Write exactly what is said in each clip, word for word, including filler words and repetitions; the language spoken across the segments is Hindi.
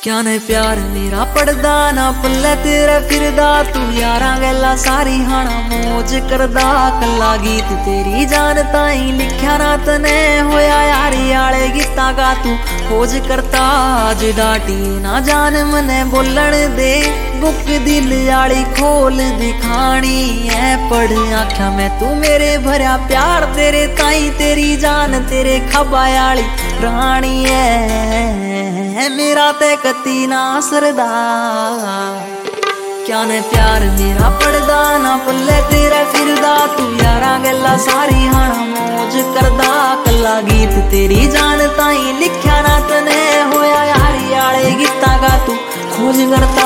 क्या ने प्यार मेरा पड़दा ना पल्ले तेरा फिरदा तू यारा गैला सारी हाना मौज करदा कला गीत तेरी जान ताई लिख्या ना तने होया यारी आले गीता गा तू खोज करता अज डाटी ना जान मने बोलन दे बुक दिल आली खोल दिखानी है पढ़ आख्या मैं तू मेरे भरया प्यार तेरे ताई तेरी जान तेरे खबा आली रानी है मेरा ते कती ना सरदा क्या ने प्यार मेरा पड़दा ना पल्ले तेरा फिरदा तू यारा गल्ला सारी हाना मौज करदा कला गीत तेरी जान ताई लिख्या ना तने होया यारी आले गीता गा तू खोज करता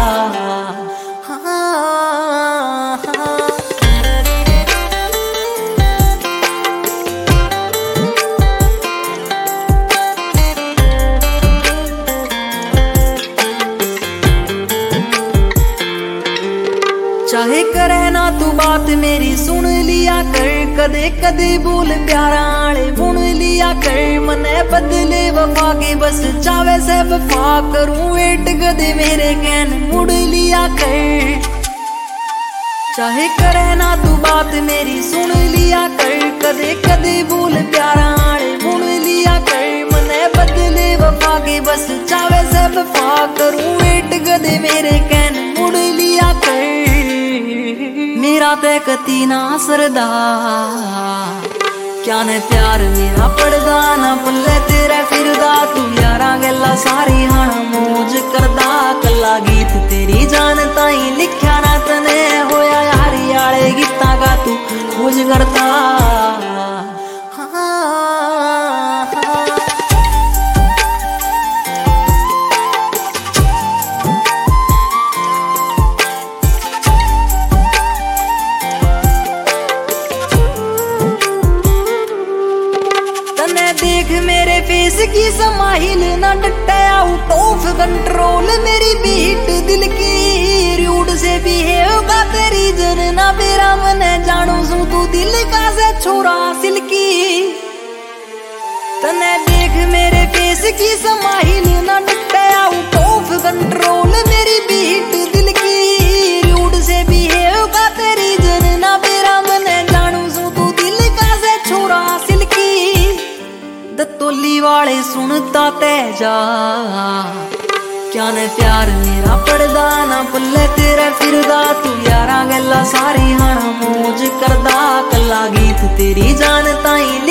चाहे करे ना तू बात मेरी सुन लिया कर कदे कदे बोल प्यारा आले बुन लिया कर मने बदले वफा के बस चावे से वफा करूं वेट कदे मेरे कहन मुड़ लिया कर चाहे करे ना तू बात मेरी सुन लिया कर कदे कदे बोल प्यारा आले बुन लिया कर मने बदले वफा के बस चावे से वफा करूं वेट कदे मेरे कहन मुड़ लिया कर मेरा ते कती ना सरदा क्या ने प्यार मेरा पड़दा ना पल्ले तेरा फिरदा तू यारा गल्ला सारी हाना मौज करदा कला गीत तेरी जान ताई लिख्या ना तने होया यारी आले गीता गा तू खोज करता देख मेरे फेस की समाहिल ना डटे आउट ऑफ कंट्रोल मेरी बीट दिल की रूड से बिहेव का तेरी जन ना मेरा मन जानू सू तू दिल का से छोरा सिल्की तने देख मेरे फेस की समाहिल ना डटे आउट ऑफ कंट्रोल मेरी बीट दिल की रूड से बिहेव का तेरी जन ना मेरा मन जानू सू तू दिल का से छोरा सिल्की दत्तोली वाले सुनता तेजा क्या ने प्यार मेरा पड़दा ना पल्ले तेरा फिरदा तू यारा गल्ला सारी हाना मौज करदा कला गीत तेरी जान ताई